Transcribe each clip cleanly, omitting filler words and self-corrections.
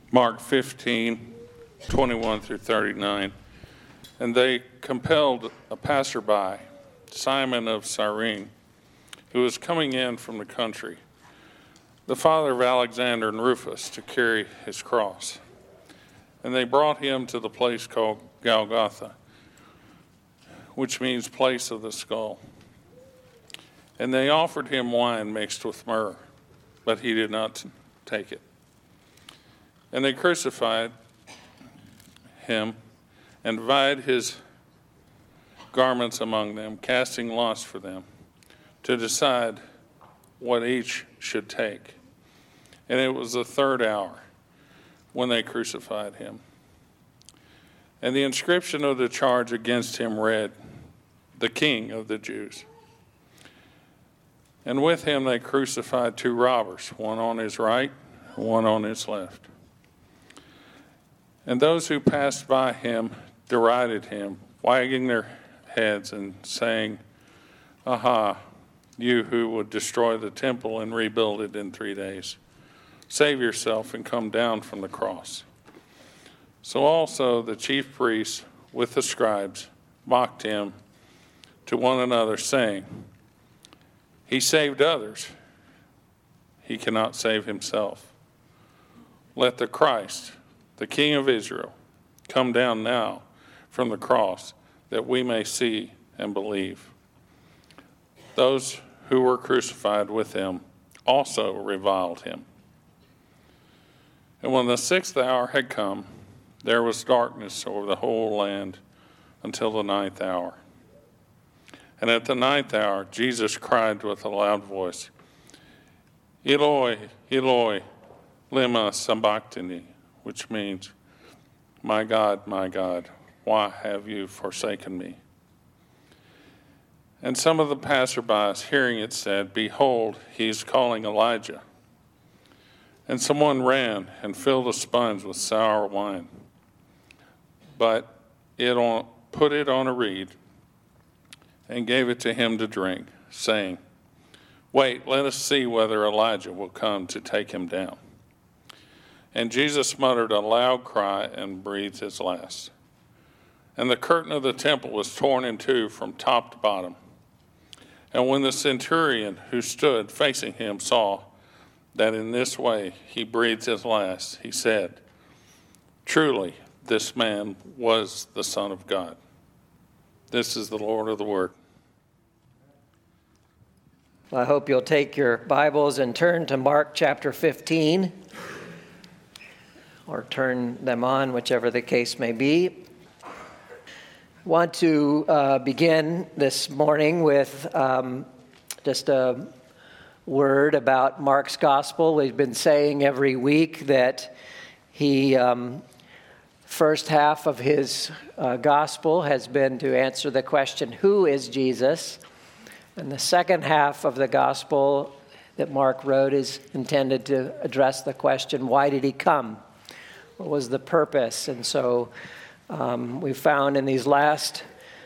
Mark 15:21 through 39. And they compelled a passerby, Simon of Cyrene, who was coming in from the country, the father of Alexander and Rufus, to carry his cross. And they brought him to the place called Golgotha, which means place of the skull. And they offered him wine mixed with myrrh, but he did not take it. And they crucified him and divided his garments among them, casting lots for them, to decide what each should take. And it was the third hour when they crucified him. And the inscription of the charge against him read, "The King of the Jews." And with him they crucified two robbers, one on his right, one on his left. And those who passed by him derided him, wagging their heads and saying, "Aha, you who would destroy the temple and rebuild it in 3 days. Save yourself and come down from the cross." So also the chief priests with the scribes mocked him to one another, saying, "He saved others. He cannot save himself. Let the Christ, the King of Israel, come down now from the cross, that we may see and believe." Those who were crucified with him also reviled him. And when the 6th hour had come, there was darkness over the whole land until the 9th hour. And at the 9th hour, Jesus cried with a loud voice, "Eloi, Eloi, lema sabachthani," which means, my God, why have you forsaken me?" And some of the passerbys, hearing it, said, "Behold, he is calling Elijah." And someone ran and filled a sponge with sour wine, but put it on a reed and gave it to him to drink, saying, "Wait, let us see whether Elijah will come to take him down." And Jesus muttered a loud cry and breathed his last. And the curtain of the temple was torn in two from top to bottom. And when the centurion who stood facing him saw that in this way he breathed his last, he said, "Truly, this man was the Son of God." This is the Lord of the Word. I hope you'll take your Bibles and turn to Mark chapter 15, or turn them on, whichever the case may be. I want to begin this morning with just a word about Mark's gospel. We've been saying every week that first half of his gospel has been to answer the question, who is Jesus? And the second half of the gospel that Mark wrote is intended to address the question, why did he come? What was the purpose? And so we found in these last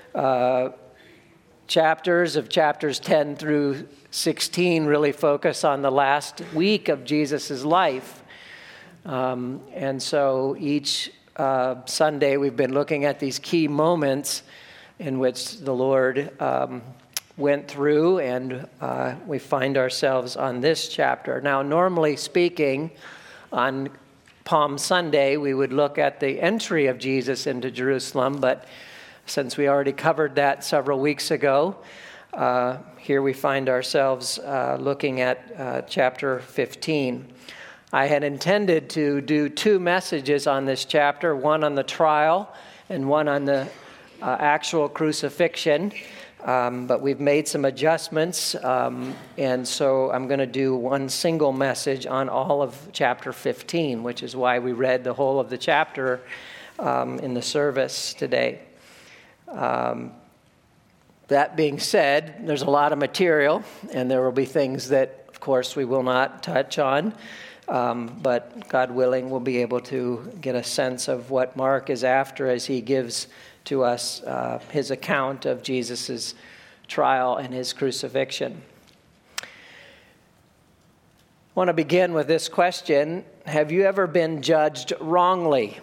chapters 10 through 16 really focus on the last week of Jesus' life. And so each Sunday we've been looking at these key moments in which the Lord went through, and we find ourselves on this chapter. Now, normally speaking, on Palm Sunday, we would look at the entry of Jesus into Jerusalem, but since we already covered that several weeks ago, here we find ourselves looking at chapter 15. I had intended to do 2 messages on this chapter, one on the trial and one on the actual crucifixion, but we've made some adjustments, and so I'm going to do one single message on all of chapter 15, which is why we read the whole of the chapter in the service today. That being said, there's a lot of material, and there will be things that, of course, we will not touch on, but God willing, we'll be able to get a sense of what Mark is after as he gives to us his account of Jesus' trial and his crucifixion. I want to begin with this question. Have you ever been judged wrongly?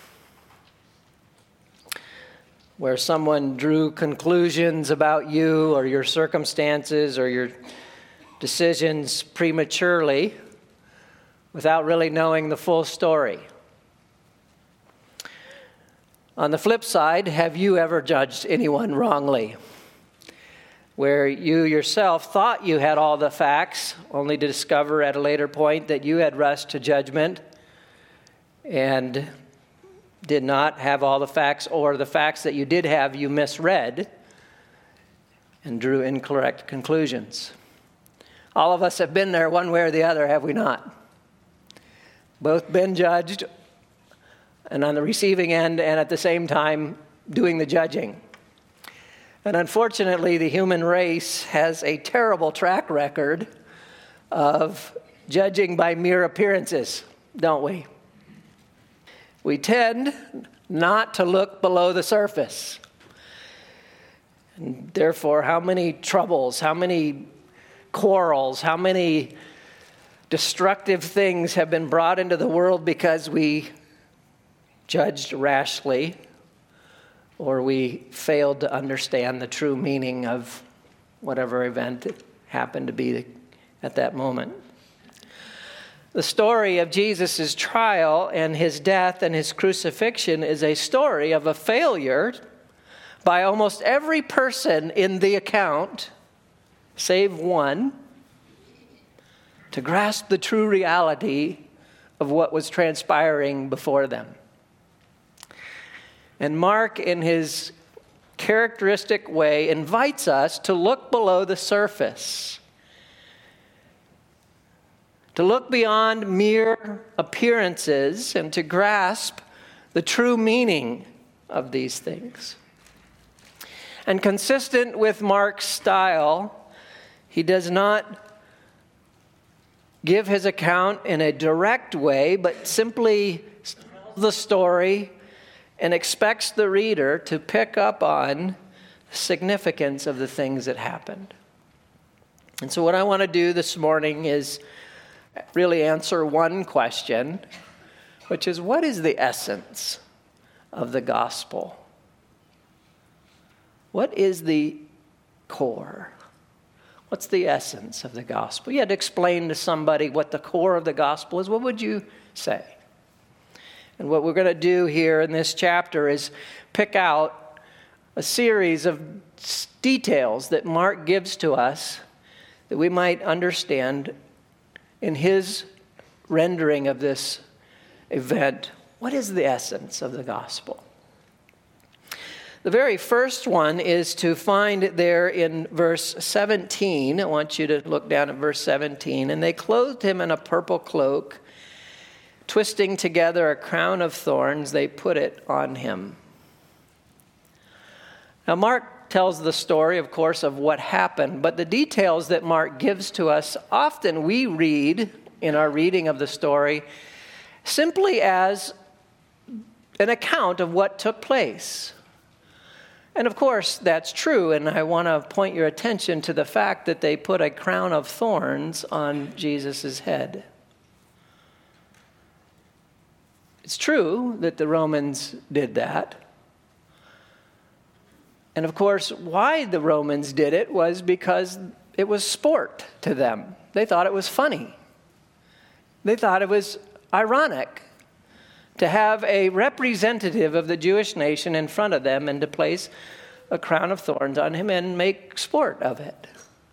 Where someone drew conclusions about you or your circumstances or your decisions prematurely without really knowing the full story. On the flip side, have you ever judged anyone wrongly? Where you yourself thought you had all the facts, only to discover at a later point that you had rushed to judgment and did not have all the facts, or the facts that you did have you misread and drew incorrect conclusions. All of us have been there one way or the other, have we not? Both been judged and on the receiving end, and at the same time doing the judging. And unfortunately, the human race has a terrible track record of judging by mere appearances, don't we? We tend not to look below the surface. And therefore, how many troubles, how many quarrels, how many destructive things have been brought into the world because we judged rashly, or we failed to understand the true meaning of whatever event happened to be at that moment. The story of Jesus' trial and his death and his crucifixion is a story of a failure by almost every person in the account, save one, to grasp the true reality of what was transpiring before them. And Mark, in his characteristic way, invites us to look below the surface, to look beyond mere appearances and to grasp the true meaning of these things. And consistent with Mark's style, he does not give his account in a direct way, but simply tells the story and expects the reader to pick up on the significance of the things that happened. And so what I want to do this morning is really answer one question, which is, what is the essence of the gospel? What is the core? What's the essence of the gospel? You had to explain to somebody what the core of the gospel is. What would you say? And what we're going to do here in this chapter is pick out a series of details that Mark gives to us that we might understand in his rendering of this event. What is the essence of the gospel? The very first one is to find there in verse 17. I want you to look down at verse 17. And they clothed him in a purple cloak, twisting together a crown of thorns, they put it on him. Now, Mark tells the story, of course, of what happened, but the details that Mark gives to us, often we read in our reading of the story simply as an account of what took place. And of course, that's true, and I want to point your attention to the fact that they put a crown of thorns on Jesus' head. It's true that the Romans did that. And of course, why the Romans did it was because it was sport to them. They thought it was funny. They thought it was ironic to have a representative of the Jewish nation in front of them and to place a crown of thorns on him and make sport of it.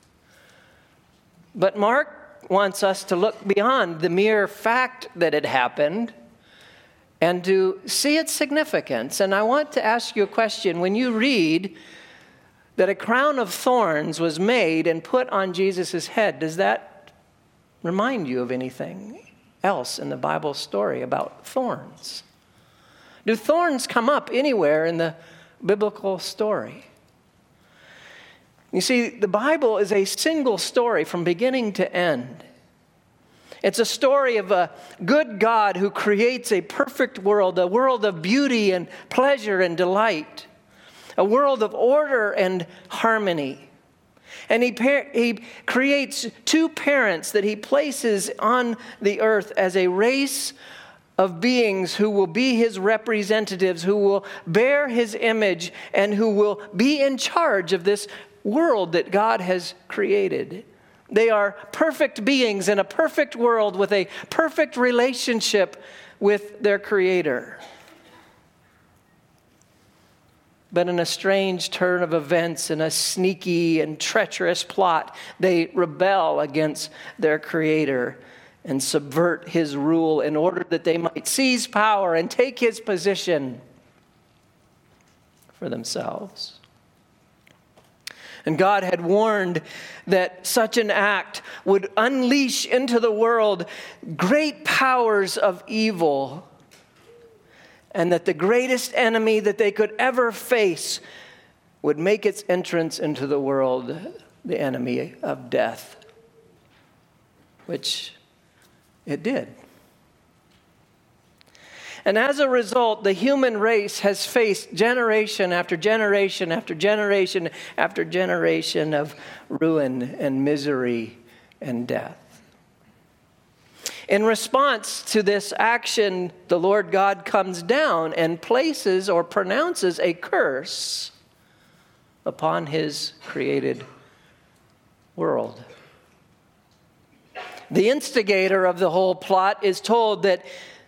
But Mark wants us to look beyond the mere fact that it happened and to see its significance. And I want to ask you a question. When you read that a crown of thorns was made and put on Jesus' head, does that remind you of anything else in the Bible story about thorns? Do thorns come up anywhere in the biblical story? You see, the Bible is a single story from beginning to end. It's a story of a good God who creates a perfect world, a world of beauty and pleasure and delight, a world of order and harmony. And he creates two parents that he places on the earth as a race of beings who will be his representatives, who will bear his image, and who will be in charge of this world that God has created. They are perfect beings in a perfect world with a perfect relationship with their Creator. But in a strange turn of events, in a sneaky and treacherous plot, they rebel against their Creator and subvert his rule in order that they might seize power and take his position for themselves. And God had warned that such an act would unleash into the world great powers of evil, and that the greatest enemy that they could ever face would make its entrance into the world, the enemy of death, which it did. And as a result, the human race has faced generation after generation after generation after generation of ruin and misery and death. In response to this action, the Lord God comes down and places or pronounces a curse upon his created world. The instigator of the whole plot is told that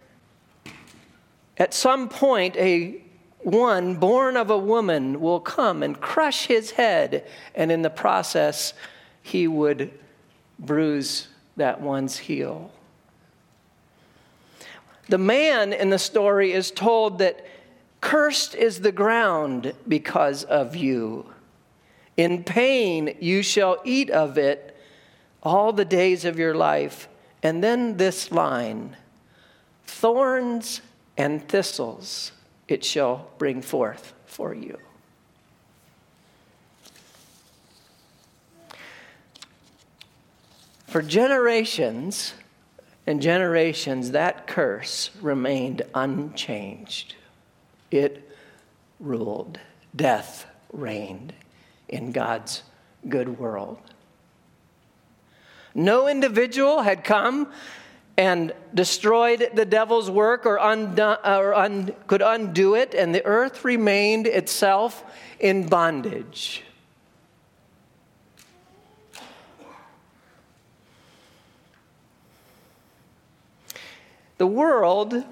at some point one born of a woman will come and crush his head, and in the process he would bruise that one's heel. The man in the story is told that cursed is the ground because of you. In pain you shall eat of it all the days of your life. And then this line, thorns and thistles it shall bring forth for you. For generations and generations, that curse remained unchanged. It ruled. Death reigned in God's good world. No individual had come and destroyed the devil's work or could undo it, and the earth remained itself in bondage. The world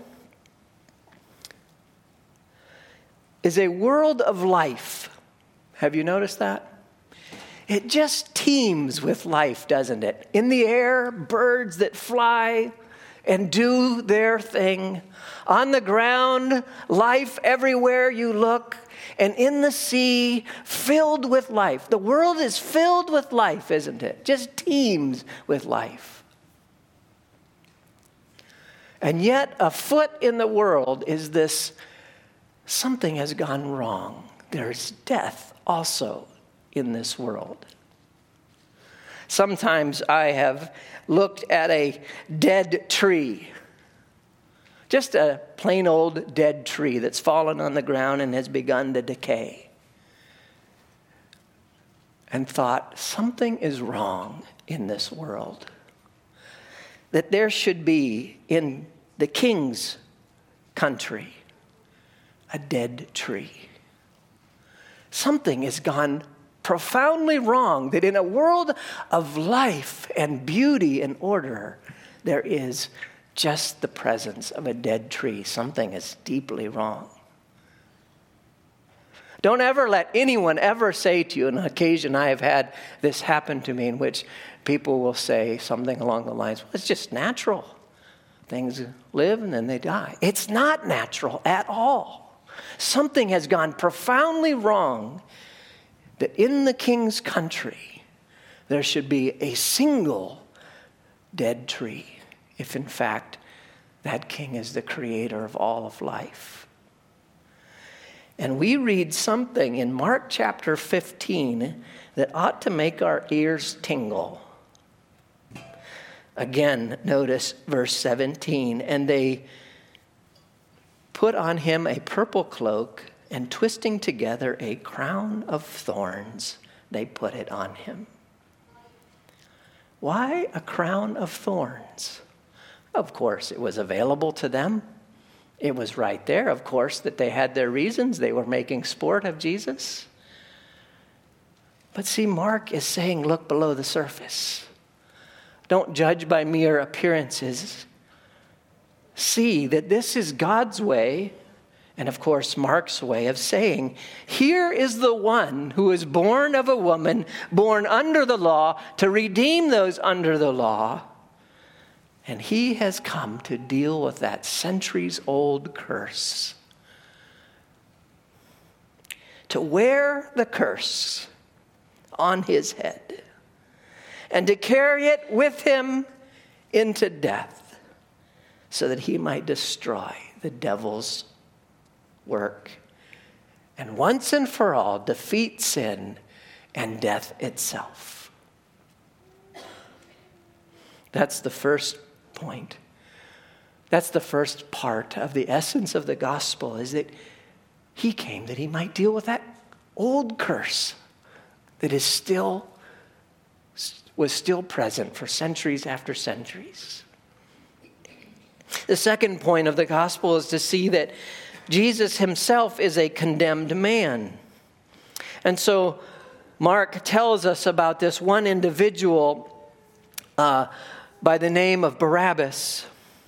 is a world of life. Have you noticed that? It just teems with life, doesn't it? In the air, birds that fly and do their thing. On the ground, life everywhere you look. And in the sea, filled with life. The world is filled with life, isn't it? Just teems with life. And yet, afoot in the world is this, something has gone wrong. There's death also in this world. Sometimes I have looked at a dead tree, just a plain old dead tree that's fallen on the ground and has begun to decay, and thought, something is wrong in this world. That there should be in the king's country a dead tree. Something has gone profoundly wrong, that in a world of life and beauty and order, there is just the presence of a dead tree. Something is deeply wrong. Don't ever let anyone ever say to you, on an occasion I have had this happen to me, in which people will say something along the lines, well, it's just natural. Things live and then they die. It's not natural at all. Something has gone profoundly wrong, that in the king's country there should be a single dead tree, if in fact that king is the creator of all of life. And we read something in Mark chapter 15 that ought to make our ears tingle. Again, notice verse 17. And they put on him a purple cloak, and twisting together a crown of thorns, they put it on him. Why a crown of thorns? Of course, it was available to them. It was right there, of course, that they had their reasons. They were making sport of Jesus. But see, Mark is saying, look below the surface. Don't judge by mere appearances. See that this is God's way, and of course, Mark's way of saying, here is the one who is born of a woman, born under the law, to redeem those under the law. And he has come to deal with that centuries-old curse. To wear the curse on his head and to carry it with him into death so that he might destroy the devil's work and once and for all defeat sin and death itself. That's the first point. That's the first part of the essence of the gospel, is that he came that he might deal with that old curse that was still present for centuries after centuries. The second point of the gospel is to see that Jesus himself is a condemned man. And so Mark tells us about this one individual by the name of Barabbas.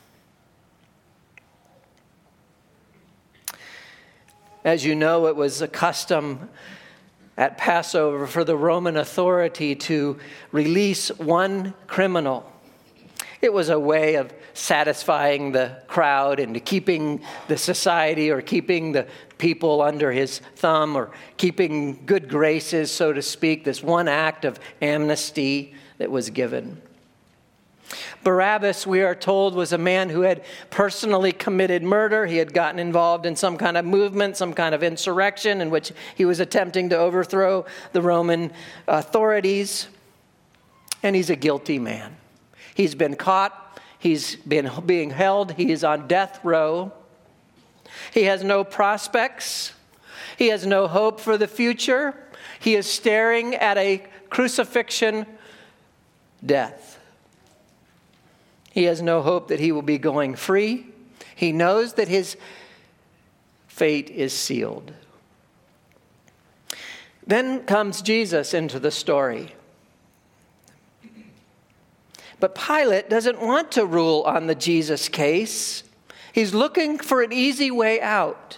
As you know, it was a custom at Passover for the Roman authority to release one criminal. It was a way of satisfying the crowd and keeping the society or keeping the people under his thumb or keeping good graces, so to speak, this one act of amnesty that was given. Barabbas, we are told, was a man who had personally committed murder. He had gotten involved in some kind of movement, some kind of insurrection in which he was attempting to overthrow the Roman authorities. And he's a guilty man. He's been caught. He's been being held. He is on death row. He has no prospects. He has no hope for the future. He is staring at a crucifixion death. He has no hope that he will be going free. He knows that his fate is sealed. Then comes Jesus into the story. But Pilate doesn't want to rule on the Jesus case. He's looking for an easy way out.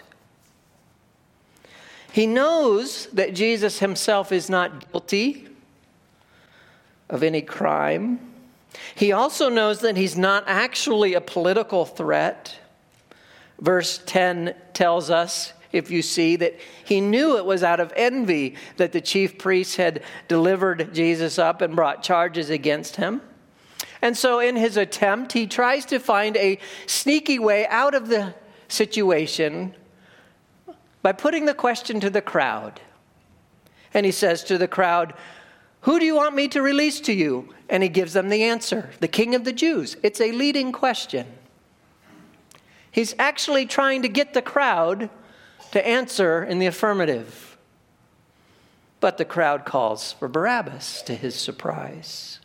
He knows that Jesus himself is not guilty of any crime. He also knows that he's not actually a political threat. Verse 10 tells us, if you see, that he knew it was out of envy that the chief priests had delivered Jesus up and brought charges against him. And so in his attempt, he tries to find a sneaky way out of the situation by putting the question to the crowd. And he says to the crowd, "Who do you want me to release to you?" And he gives them the answer, the King of the Jews. It's a leading question. He's actually trying to get the crowd to answer in the affirmative. But the crowd calls for Barabbas, to his surprise.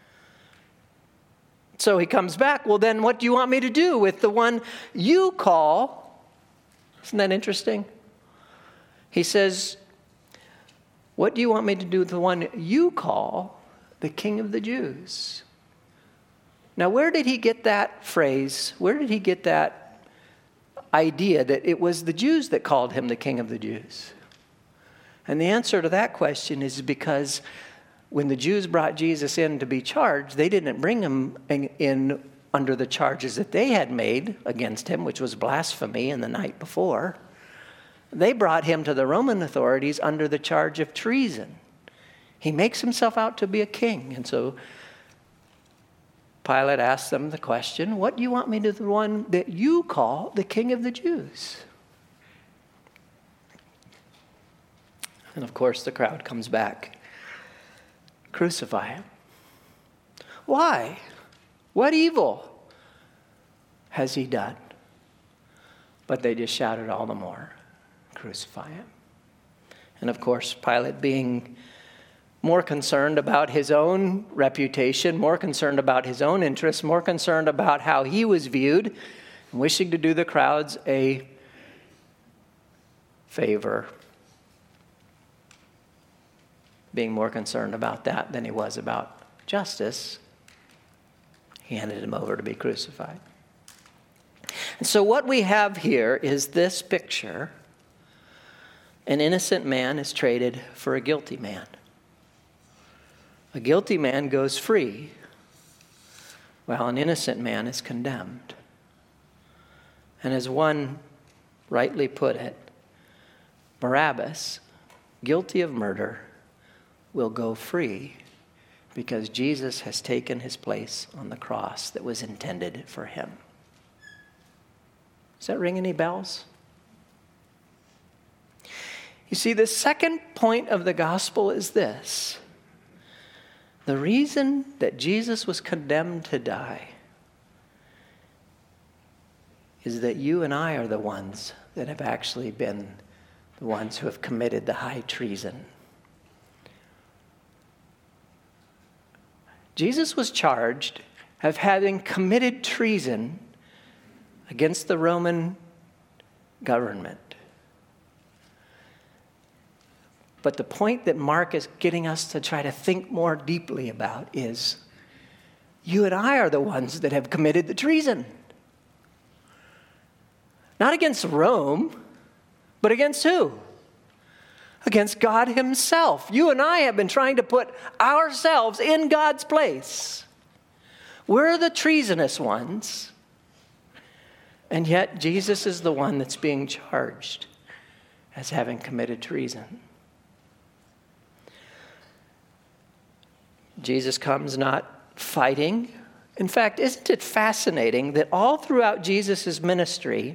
So he comes back, "Well, then what do you want me to do with the one you call?" Isn't that interesting? He says, "What do you want me to do with the one you call the King of the Jews?" Now, where did he get that phrase? Where did he get that idea that it was the Jews that called him the King of the Jews? And the answer to that question is because when the Jews brought Jesus in to be charged, they didn't bring him in under the charges that they had made against him, which was blasphemy in the night before. They brought him to the Roman authorities under the charge of treason. He makes himself out to be a king. And so Pilate asks them the question, "What do you want me to do, the one that you call the King of the Jews?" And of course the crowd comes back. "Crucify him." Why? What evil has he done? But they just shouted all the more, "Crucify him." And of course, Pilate, being more concerned about his own reputation, more concerned about his own interests, more concerned about how he was viewed, and wishing to do the crowds a favor, being more concerned about that than he was about justice. He handed him over to be crucified. And so what we have here is this picture. An innocent man is traded for a guilty man. A guilty man goes free, while an innocent man is condemned. And as one rightly put it, Barabbas, guilty of murder, will go free because Jesus has taken his place on the cross that was intended for him. Does that ring any bells? You see, the second point of the gospel is this. The reason that Jesus was condemned to die is that you and I are the ones that have actually been the ones who have committed the high treason. Jesus was charged of having committed treason against the Roman government. But the point that Mark is getting us to try to think more deeply about is you and I are the ones that have committed the treason. Not against Rome, but against who? Against God himself. You and I have been trying to put ourselves in God's place. We're the treasonous ones. And yet Jesus is the one that's being charged as having committed treason. Jesus comes not fighting. In fact, isn't it fascinating that all throughout Jesus' ministry,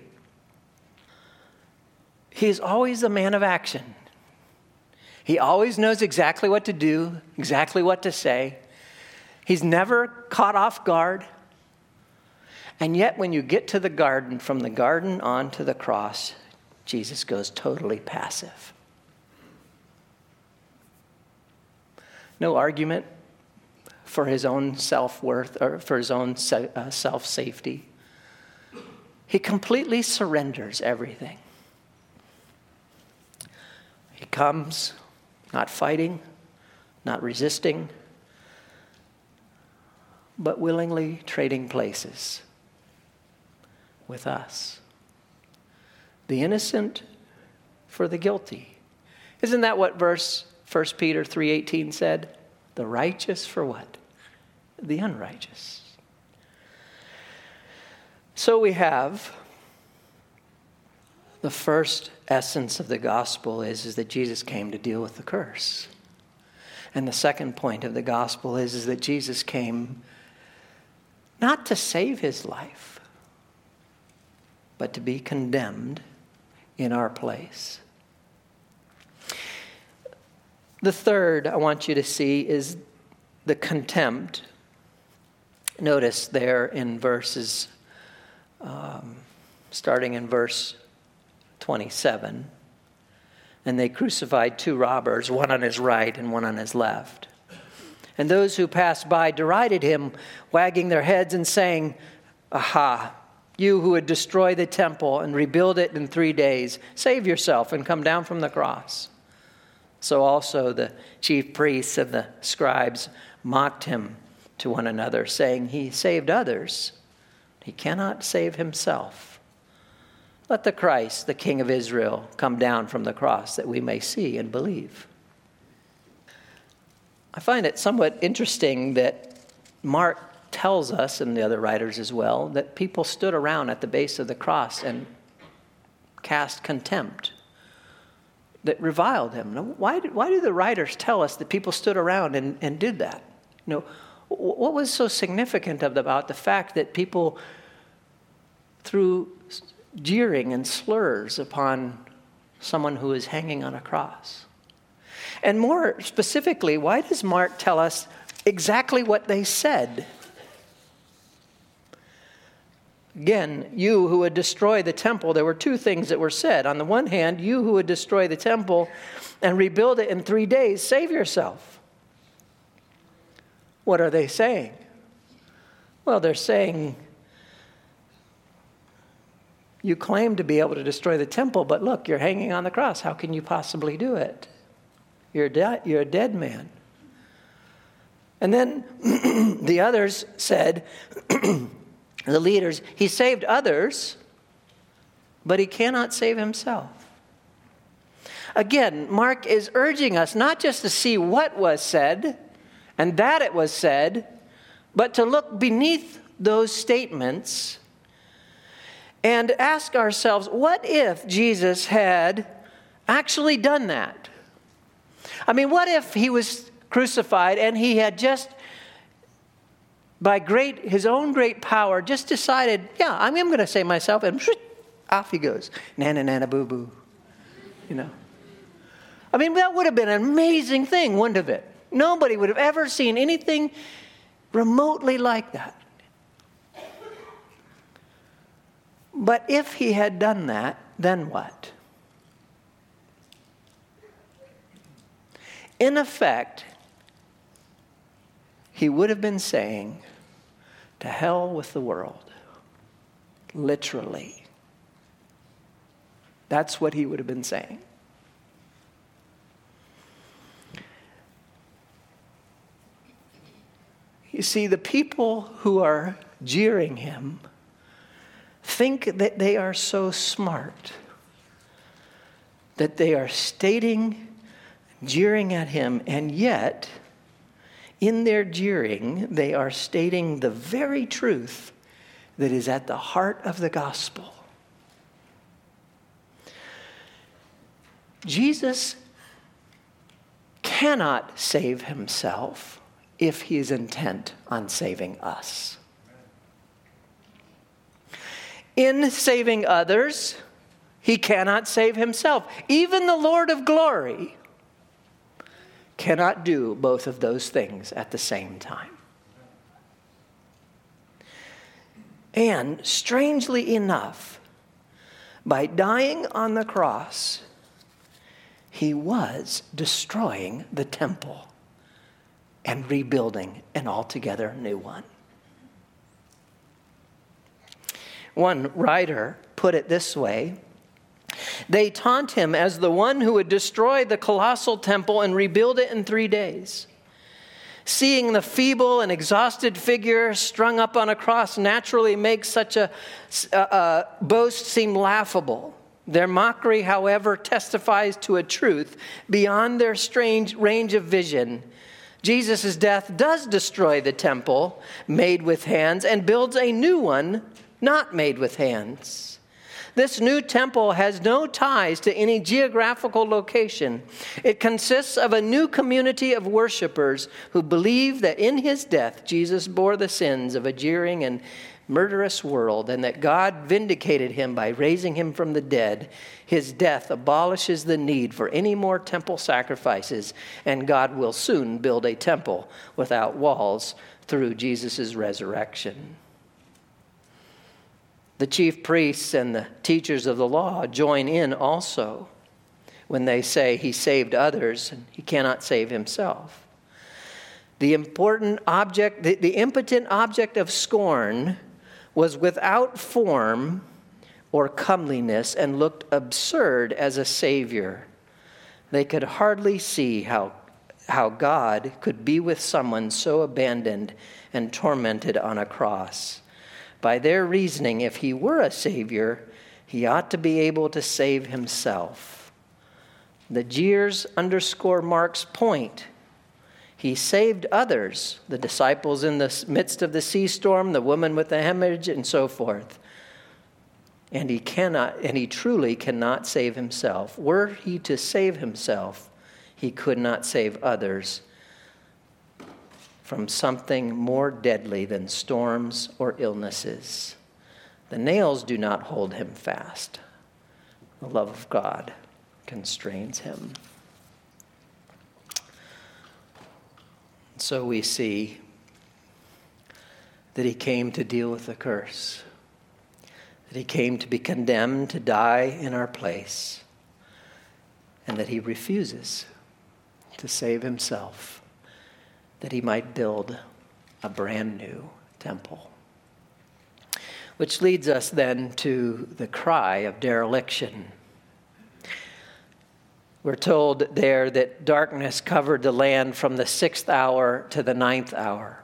he's always a man of action. He always knows exactly what to do, exactly what to say. He's never caught off guard. And yet when you get to the garden, from the garden on to the cross, Jesus goes totally passive. No argument for his own self-worth or for his own self-safety. He completely surrenders everything. He comes not fighting, not resisting, but willingly trading places with us. The innocent for the guilty. Isn't that what verse 1 Peter 3:18 said? The righteous for what? The unrighteous. So we have the first essence of the gospel is that Jesus came to deal with the curse. And the second point of the gospel is that Jesus came not to save his life, but to be condemned in our place. The third I want you to see is the contempt. Notice there in verses, starting in verse 27. And they crucified two robbers, one on his right and one on his left. And those who passed by derided him, wagging their heads and saying, "Aha, you who would destroy the temple and rebuild it in 3 days, save yourself and come down from the cross." So also the chief priests and the scribes mocked him to one another, saying, "He saved others. He cannot save himself. Let the Christ, the King of Israel, come down from the cross that we may see and believe." I find it somewhat interesting that Mark tells us, and the other writers as well, that people stood around at the base of the cross and cast contempt, that reviled him. Now, why do the writers tell us that people stood around and did that? What was so significant about the fact that people threw jeering and slurs upon someone who is hanging on a cross? And more specifically, why does Mark tell us exactly what they said? Again, you who would destroy the temple, there were two things that were said. On the one hand, you who would destroy the temple and rebuild it in 3 days, save yourself. What are they saying? Well, they're saying, you claim to be able to destroy the temple, but look, you're hanging on the cross. How can you possibly do it? You're a dead man. And then the others said, the leaders, he saved others, but he cannot save himself. Again, Mark is urging us not just to see what was said and that it was said, but to look beneath those statements and ask ourselves, what if Jesus had actually done that? I mean, what if he was crucified and he had just, by his own great power, just decided, yeah, I'm going to save myself, and off he goes. Nana, nana, boo, boo. I mean, that would have been an amazing thing, wouldn't it? Nobody would have ever seen anything remotely like that. But if he had done that, then what? In effect, he would have been saying, to hell with the world. Literally. That's what he would have been saying. You see, the people who are jeering him think that they are so smart that they are jeering at him, and yet, in their jeering, they are stating the very truth that is at the heart of the gospel. Jesus cannot save himself if he is intent on saving us. In saving others, he cannot save himself. Even the Lord of glory cannot do both of those things at the same time. And strangely enough, by dying on the cross, he was destroying the temple and rebuilding an altogether new one. One writer put it this way: they taunt him as the one who would destroy the colossal temple and rebuild it in 3 days. Seeing the feeble and exhausted figure strung up on a cross naturally makes such a boast seem laughable. Their mockery, however, testifies to a truth beyond their strange range of vision. Jesus' death does destroy the temple made with hands and builds a new one not made with hands. This new temple has no ties to any geographical location. It consists of a new community of worshipers who believe that in his death, Jesus bore the sins of a jeering and murderous world, and that God vindicated him by raising him from the dead. His death abolishes the need for any more temple sacrifices, and God will soon build a temple without walls through Jesus' resurrection. The chief priests and the teachers of the law join in also when they say he saved others and he cannot save himself. The impotent object of scorn was without form or comeliness and looked absurd as a savior. They could hardly see how God could be with someone so abandoned and tormented on a cross. By their reasoning, if he were a savior, he ought to be able to save himself. The jeers underscore Mark's point. He saved others, the disciples in the midst of the sea storm, the woman with the hemorrhage, and so forth. And he truly cannot save himself. Were he to save himself, he could not save others from something more deadly than storms or illnesses. The nails do not hold him fast. The love of God constrains him. So we see that he came to deal with the curse, that he came to be condemned to die in our place, and that he refuses to save himself, that he might build a brand new temple. Which leads us then to the cry of dereliction. We're told there that darkness covered the land from the 6th hour to the 9th hour.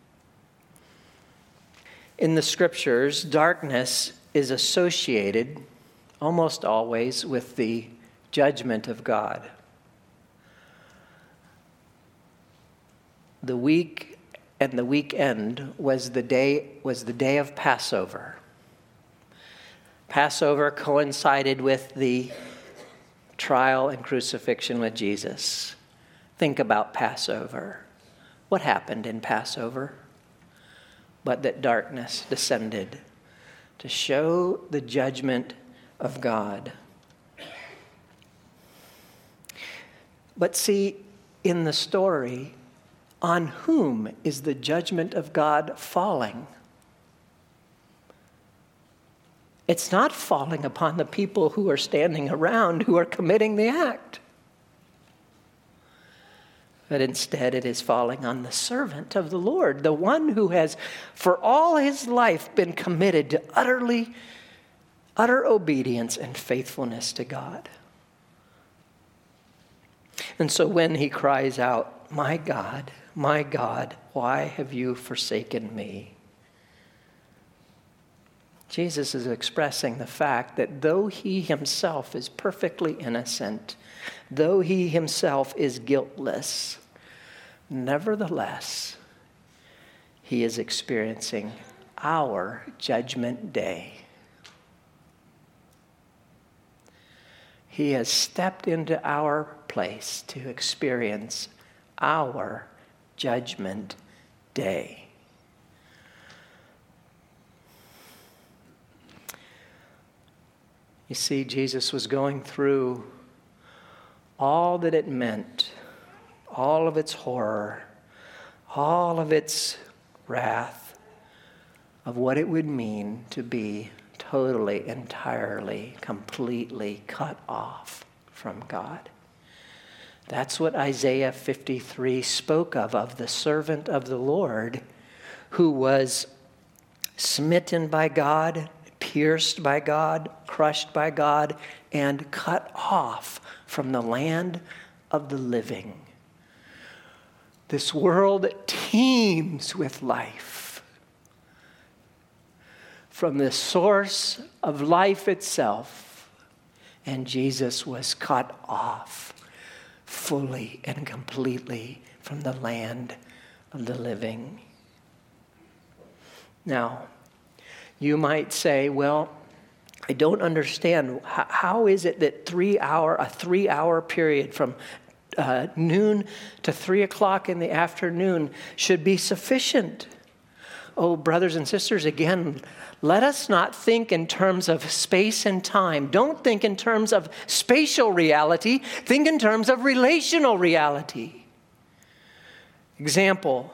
In the scriptures, darkness is associated almost always with the judgment of God. The week and the weekend was the day of Passover. Passover coincided with the trial and crucifixion with Jesus. Think about Passover. What happened in Passover? But that darkness descended to show the judgment of God. But see, in the story, on whom is the judgment of God falling? It's not falling upon the people who are standing around who are committing the act. But instead it is falling on the servant of the Lord, the one who has for all his life been committed to utter obedience and faithfulness to God. And so when he cries out, my God, why have you forsaken me?" Jesus is expressing the fact that though he himself is perfectly innocent, though he himself is guiltless, nevertheless, he is experiencing our judgment day. He has stepped into our place to experience our judgment day. You see, Jesus was going through all that it meant, all of its horror, all of its wrath, of what it would mean to be totally, entirely, completely cut off from God. That's what Isaiah 53 spoke of the servant of the Lord who was smitten by God, pierced by God, crushed by God, and cut off from the land of the living. This world teems with life. From the source of life itself, and Jesus was cut off fully and completely from the land of the living. Now, you might say, well, I don't understand. How is it that a 3-hour period from noon to 3 o'clock in the afternoon should be sufficient? Oh, brothers and sisters, again, let us not think in terms of space and time. Don't think in terms of spatial reality. Think in terms of relational reality. Example.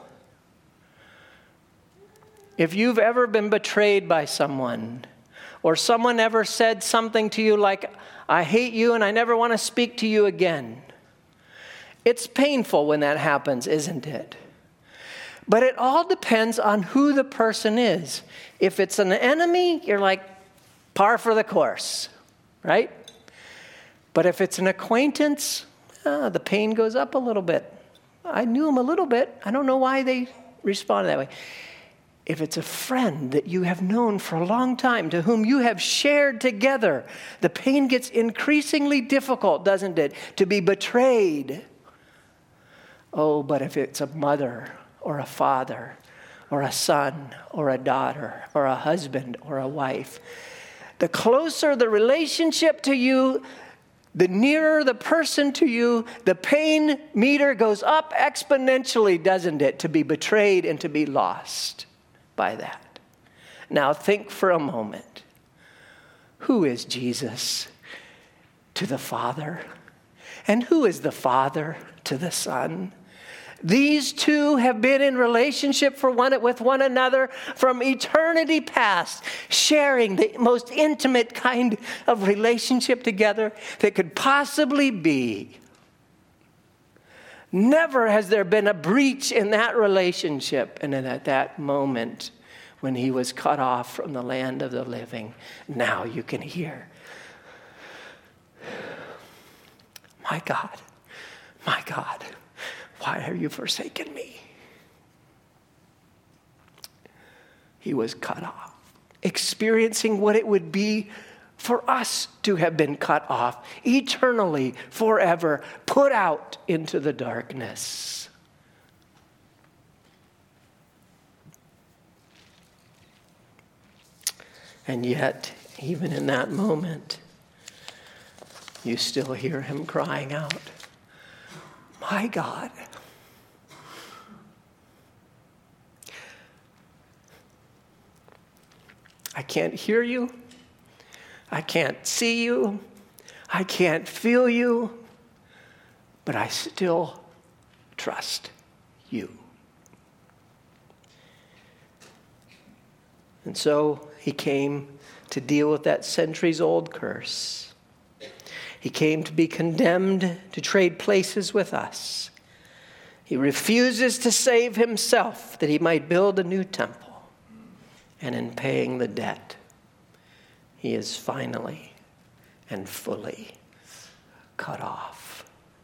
If you've ever been betrayed by someone, or someone ever said something to you like, I hate you and I never want to speak to you again. It's painful when that happens, isn't it? But it all depends on who the person is. If it's an enemy, you're like, par for the course, right? But if it's an acquaintance, the pain goes up a little bit. I knew him a little bit. I don't know why they responded that way. If it's a friend that you have known for a long time, to whom you have shared together, the pain gets increasingly difficult, doesn't it, to be betrayed. Oh, but if it's a mother or a father or a son or a daughter or a husband or a wife, the closer the relationship to you, the nearer the person to you, the pain meter goes up exponentially, doesn't it, to be betrayed and to be lost by that. Now think for a moment. Who is Jesus to the Father? And who is the Father to the Son? These two have been in relationship with one another from eternity past, sharing the most intimate kind of relationship together that could possibly be. Never has there been a breach in that relationship. And then at that moment, when he was cut off from the land of the living, now you can hear, my God, why have you forsaken me? He was cut off, experiencing what it would be for us to have been cut off, eternally, forever, put out into the darkness. And yet, even in that moment, you still hear him crying out, my God. I can't hear you. I can't see you. I can't feel you. But I still trust you. And so he came to deal with that centuries-old curse. He came to be condemned to trade places with us. He refuses to save himself that he might build a new temple. And in paying the debt, he is finally and fully cut off.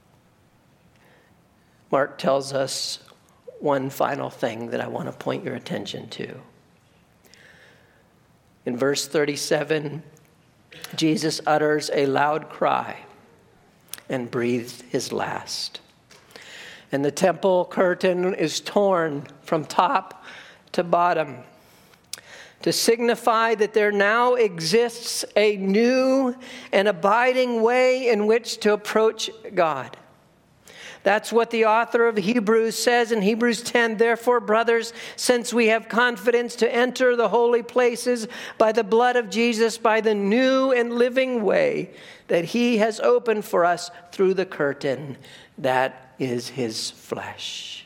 Mark tells us one final thing that I want to point your attention to. In verse 37, Jesus utters a loud cry and breathes his last. And the temple curtain is torn from top to bottom, to signify that there now exists a new and abiding way in which to approach God. That's what the author of Hebrews says in Hebrews 10. Therefore, brothers, since we have confidence to enter the holy places by the blood of Jesus, by the new and living way that he has opened for us through the curtain, that is his flesh.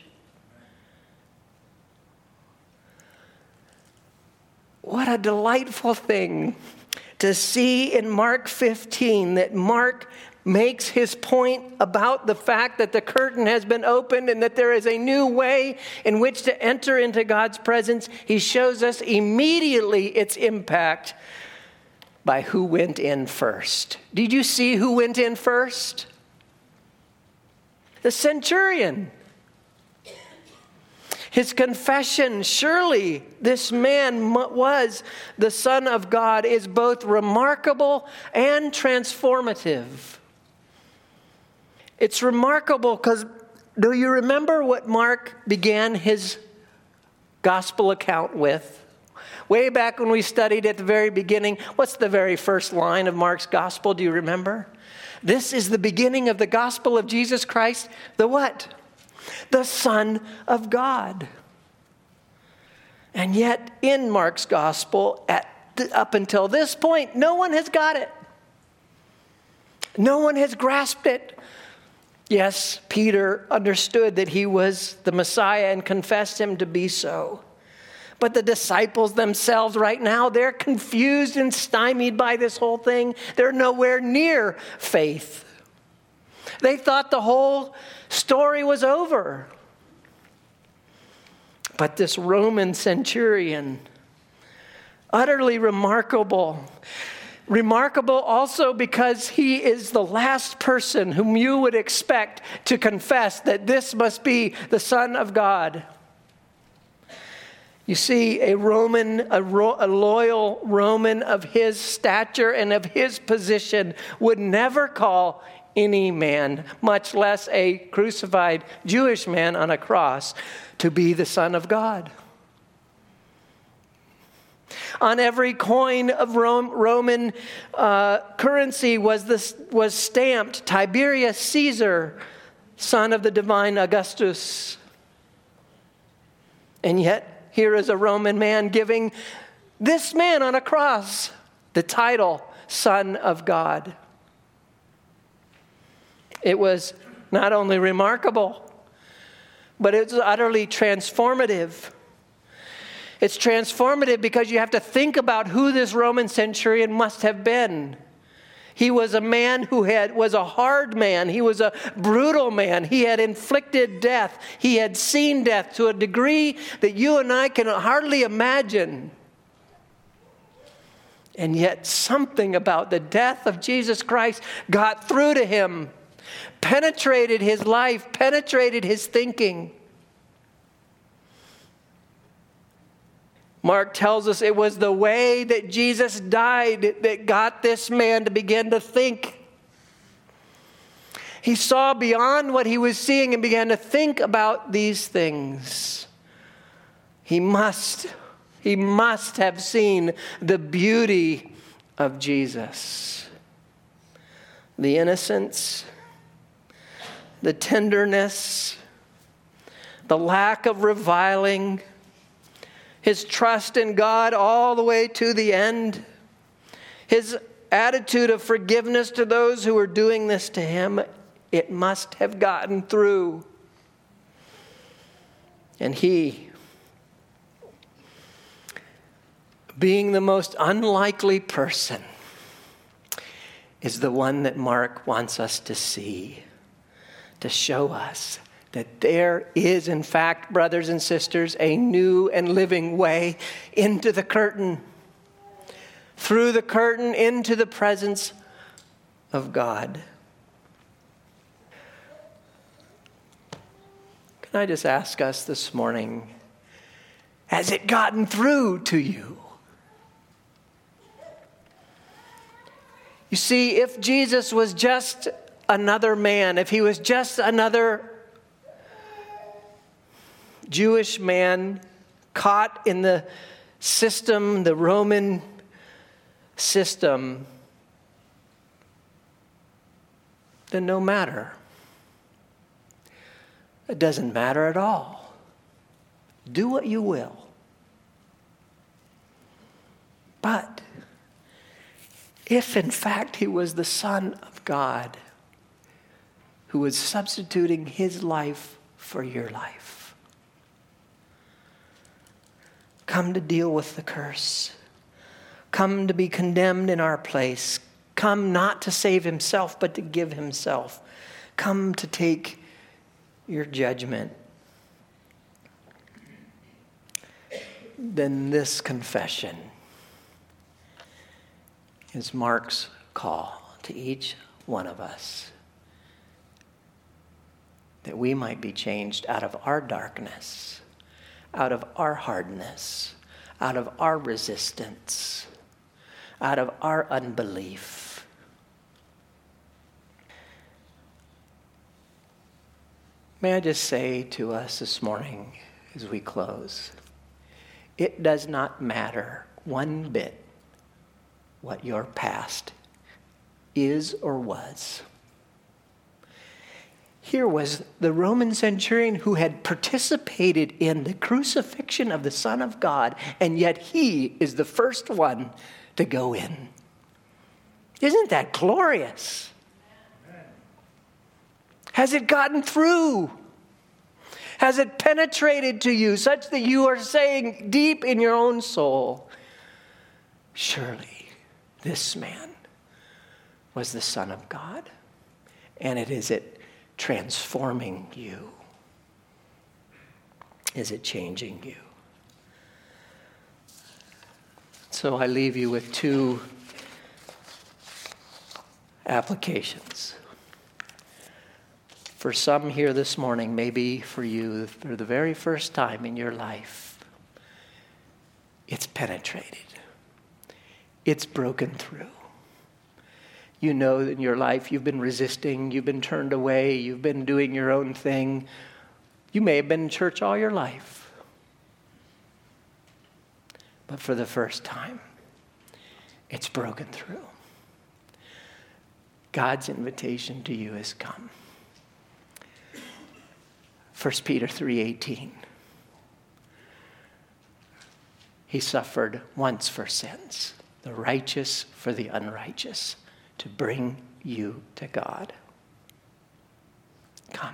What a delightful thing to see in Mark 15 that Mark makes his point about the fact that the curtain has been opened and that there is a new way in which to enter into God's presence. He shows us immediately its impact by who went in first. Did you see who went in first? The centurion. His confession, surely this man was the Son of God, is both remarkable and transformative. It's remarkable because, do you remember what Mark began his gospel account with? Way back when we studied at the very beginning, what's the very first line of Mark's gospel? Do you remember? This is the beginning of the gospel of Jesus Christ, the what? The Son of God. And yet, in Mark's gospel, up until this point, no one has got it. No one has grasped it. Yes, Peter understood that he was the Messiah and confessed him to be so. But the disciples themselves right now, they're confused and stymied by this whole thing. They're nowhere near faith. They thought the whole story was over. But this Roman centurion, utterly remarkable. Remarkable also because he is the last person whom you would expect to confess that this must be the Son of God. You see, a loyal Roman of his stature and of his position would never call any man, much less a crucified Jewish man on a cross, to be the Son of God. On every coin of Roman currency was stamped Tiberius Caesar, son of the divine Augustus. And yet, here is a Roman man giving this man on a cross the title Son of God. It was not only remarkable, but it was utterly transformative. It's transformative because you have to think about who this Roman centurion must have been. He was a man who was a hard man. He was a brutal man. He had inflicted death. He had seen death to a degree that you and I can hardly imagine. And yet something about the death of Jesus Christ got through to him, penetrated his life, penetrated his thinking. Mark tells us it was the way that Jesus died that got this man to begin to think. He saw beyond what he was seeing and began to think about these things. He must have seen the beauty of Jesus. The innocence, the tenderness, the lack of reviling, his trust in God all the way to the end, his attitude of forgiveness to those who were doing this to him, it must have gotten through. And he, being the most unlikely person, is the one that Mark wants us to see, to show us that there is, in fact, brothers and sisters, a new and living way into the curtain, through the curtain into the presence of God. Can I just ask us this morning, has it gotten through to you? You see, if Jesus was just another man, if he was just another Jewish man caught in the system, the Roman system, then no matter. It doesn't matter at all. Do what you will. But if in fact he was the Son of God who was substituting his life for your life, come to deal with the curse, come to be condemned in our place, come not to save himself but to give himself, come to take your judgment, then this confession is Mark's call to each one of us, that we might be changed out of our darkness, out of our hardness, out of our resistance, out of our unbelief. May I just say to us this morning as we close, it does not matter one bit what your past is or was. Here was the Roman centurion who had participated in the crucifixion of the Son of God, and yet he is the first one to go in. Isn't that glorious? Has it gotten through? Has it penetrated to you such that you are saying deep in your own soul, surely this man was the Son of God? And is it transforming you? Is it changing you? So I leave you with two applications. For some here this morning, maybe for you, for the very first time in your life, it's penetrated. It's broken through. You know that in your life you've been resisting, you've been turned away, you've been doing your own thing. You may have been in church all your life. But for the first time, it's broken through. God's invitation to you has come. 1 Peter 3:18. He suffered once for sins, the righteous for the unrighteous, to bring you to God. Come.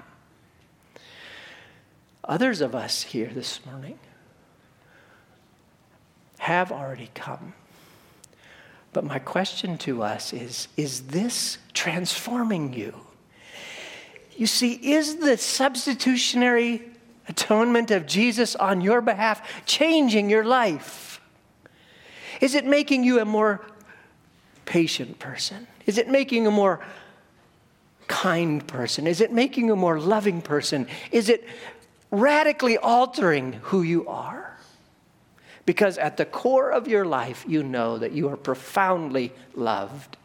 Others of us here this morning have already come. But my question to us is this transforming you? You see, is the substitutionary atonement of Jesus on your behalf changing your life? Is it making you a more patient person? Is it making you a more kind person? Is it making you a more loving person? Is it radically altering who you are? Because at the core of your life, you know that you are profoundly loved.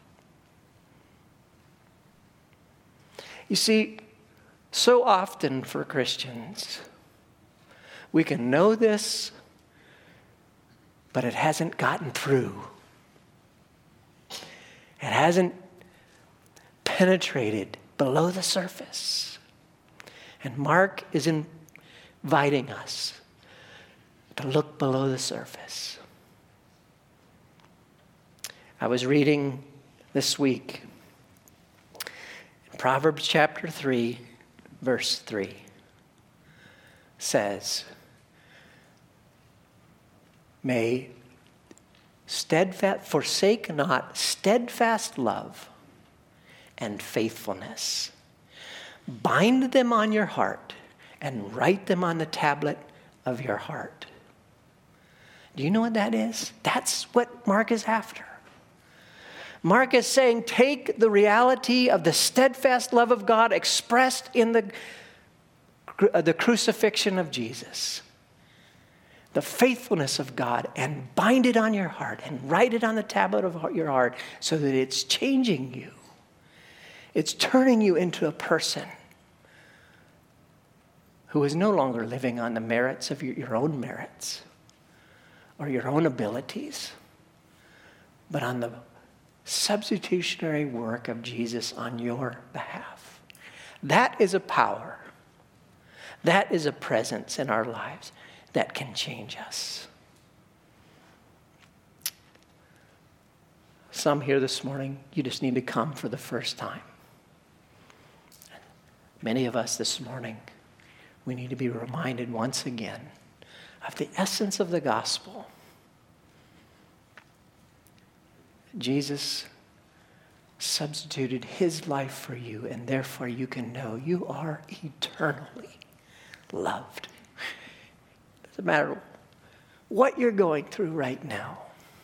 You see, so often for Christians, we can know this, but it hasn't gotten through. It hasn't penetrated below the surface. And Mark is inviting us to look below the surface. I was reading this week in Proverbs chapter 3, verse 3 says, forsake not steadfast love and faithfulness. Bind them on your heart and write them on the tablet of your heart. Do you know what that is? That's what Mark is after. Mark is saying, take the reality of the steadfast love of God expressed in the crucifixion of Jesus, the faithfulness of God, and bind it on your heart and write it on the tablet of your heart so that it's changing you. It's turning you into a person who is no longer living on the merits of your own merits or your own abilities, but on the substitutionary work of Jesus on your behalf. That is a power. That is a presence in our lives that can change us. Some here this morning, you just need to come for the first time. Many of us this morning, we need to be reminded once again of the essence of the gospel. Jesus substituted his life for you, and therefore you can know you are eternally loved. Doesn't matter what you're going through right now,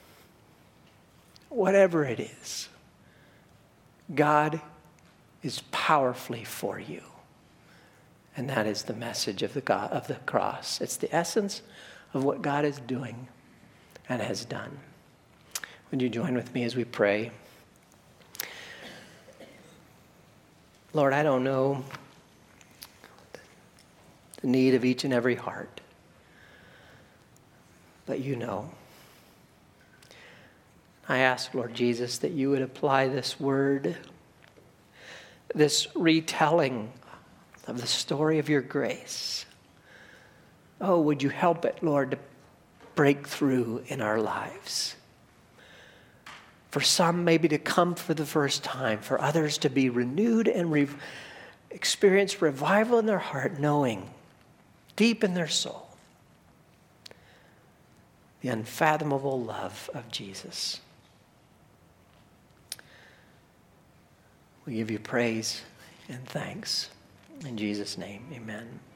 whatever it is, God is powerfully for you. And that is the message of the cross. It's the essence of what God is doing and has done. Would you join with me as we pray? Lord, I don't know the need of each and every heart, but you know. I ask, Lord Jesus, that you would apply this word, this retelling of the story of your grace. Oh, would you help it, Lord, to break through in our lives? For some, maybe to come for the first time. For others, to be renewed and experience revival in their heart, knowing deep in their soul the unfathomable love of Jesus. We give you praise and thanks. In Jesus' name, amen.